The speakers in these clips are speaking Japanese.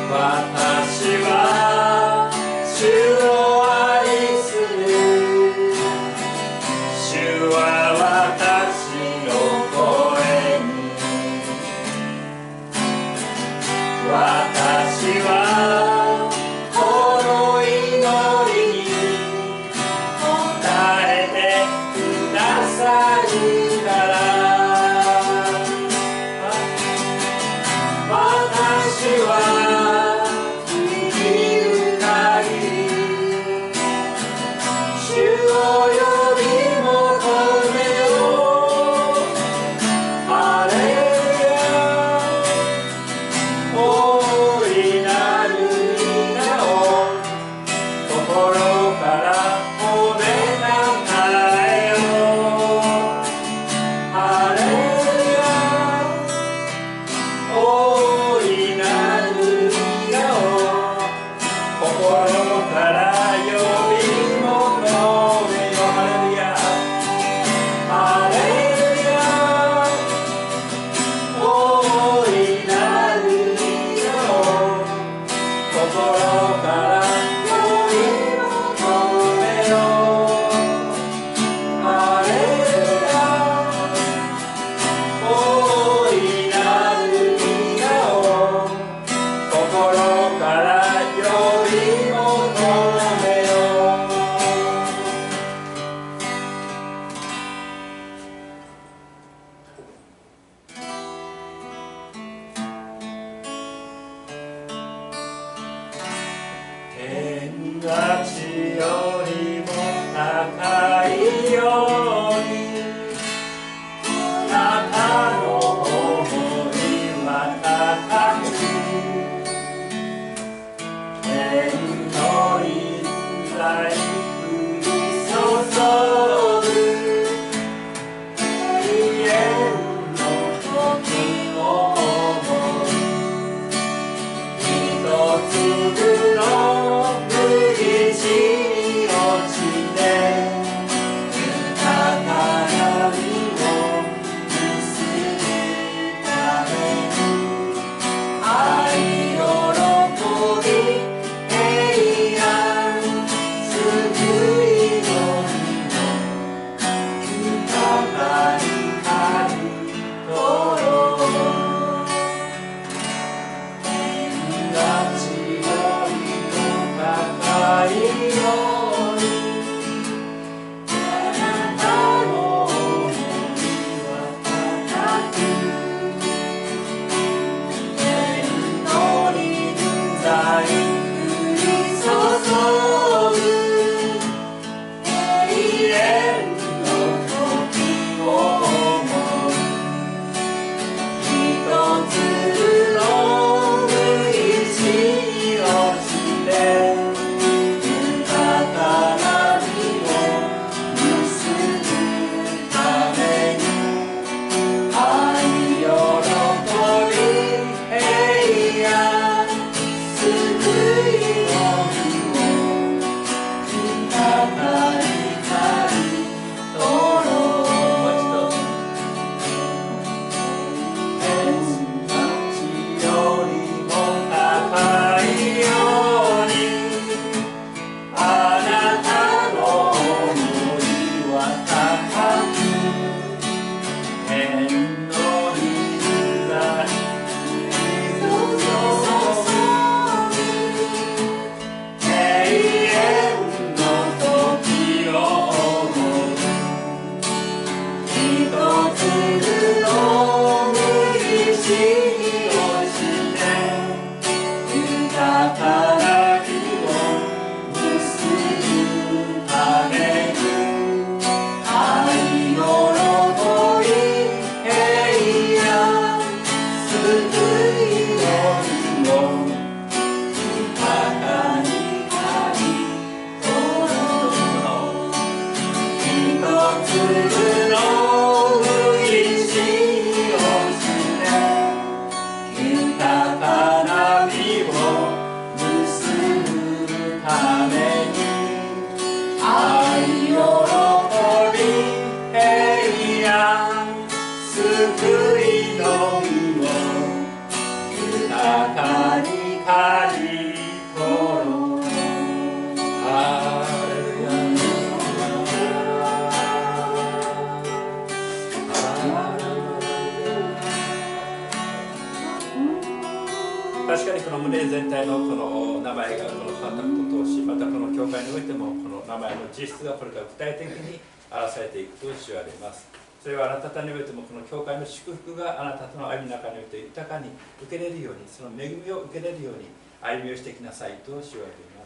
私は主を愛する。主は私の声に。私はこの祈りに答えてくださるから。私は生きる限り主を呼び求めよう。ハレルヤ、大いなる皆を心から褒めたたえよう。ハレルヤ、大いなる皆を心から呼び求めよ。ハレルヤ、ハレルヤ、大いなる皆を心から呼び求めよ。ハレルヤ、大いなる皆を心から呼び求めよ。天が地よりも高いように、あなたの想いは高く、天の臨在降り注ぐ。永遠の時を思い、一粒の麦地に落ちて豊かな実を結ぶために、愛喜び平安、 霊全体のこの名前がこの変わったことを通し、またこの教会においてもこの名前の実質がこれから具体的に表されていくと主はあります。それはあなた方においてもこの教会の祝福があなたとの歩みの中において豊かに受けれるように、その恵みを受けれるように歩みをしてきなさいと主は言います。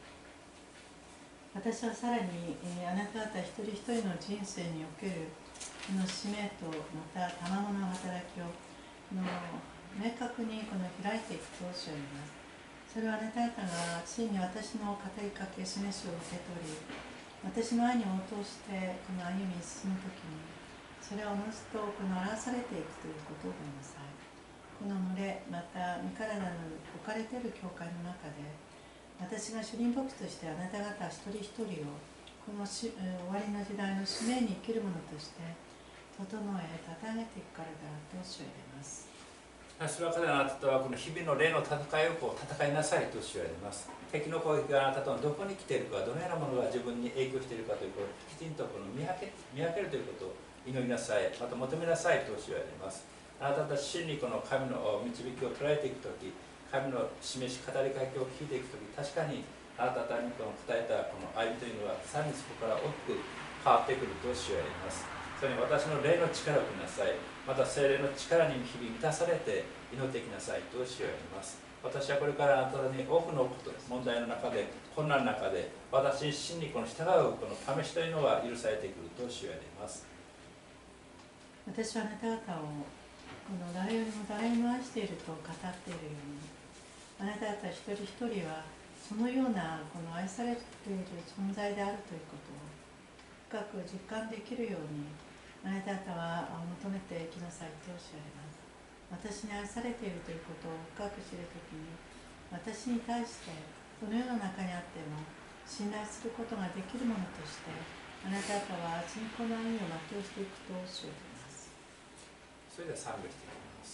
私はさらに、あなた方一人一人の人生におけるこの使命とまた賜物の働きを明確にこの開いていくと主は言います。それはあなた方がついに私の語りかけ示しを受け取り、私の愛に応答してこの歩みに進むときに、それをおのずとこの表されていくということをごめんなさい。この群れ、また身体の置かれている教会の中で、私が主任牧師としてあなた方一人一人をこの終わりの時代の使命に生きる者として整え、たたえていくからだと主は言います。 それは彼らあなたとはこの日々の霊の戦いを戦いなさいと主は言います。敵の攻撃があなたとのどこに来ているか、どのようなものが自分に影響しているかということをきちんとこの見分けるということを祈りなさい、また求めなさいと主は言います。あなたたち真にこの神の導きを捉えていくとき、神の示し語りかけを聞いていくとき、確かにあなた方にこの答えたこの歩みというのはさらにそこから大きく変わってくると主は言います。それに私の霊の力をください、また聖霊の力に日々満たされて祈ってきなさいと主は言います。私はこれからあなたに多くの問題の中で、困難の中で、私自身にこの従うこの試しというのは許されてくると主は言います。 私はあなた方をこの誰よりも誰よりも愛していると語っているように、あなた方一人一人はそのようなこの愛されている存在であるということを深く実感できるように、あなた方は求めていきなさいとおっしゃいます。私に愛されているということを深く知るときに、私に対してどの世の中にあっても信頼することができるものとして、あなた方は信仰の歩みを全うしていくとおっしゃいます。 それでは賛美していきます。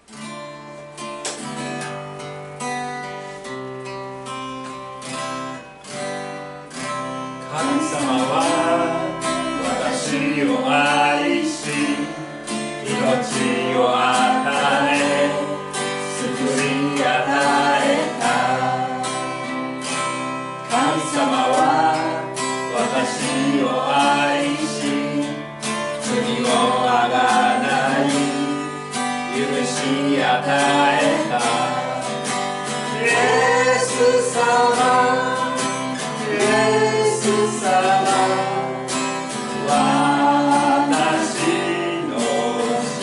神様は私を愛し、命を与え、救い与えた。神様は私を愛し、罪をあがない許し与えた。イエス様、イエス様、私の主。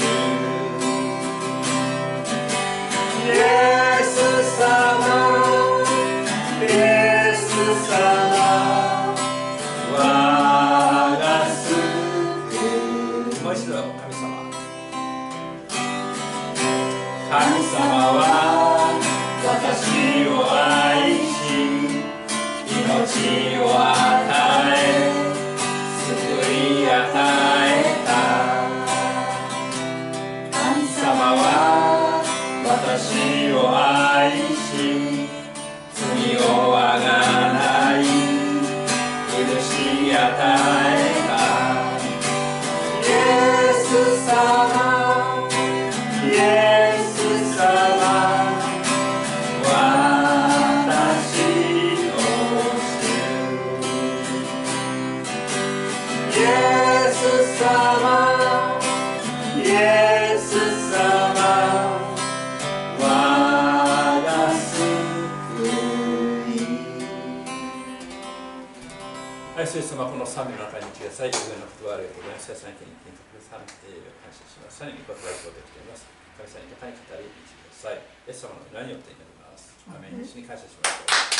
イエス様、イエス様、我が救い。もう一度、神様。神様は私を愛し、命を与え、救い与えた。神様は私を愛し、罪をあがない許し与えた。イエス様、イエス様、私の主。イエス様、イエス様、我が救い。はい、主様、この賛美の中に来てください。上のことはありがとうございます。皆さんに感謝します。さらにご答えをできています。神様に高い語りにしてください。イエス様の名によって祈ります。アメン。主に感謝しましょう。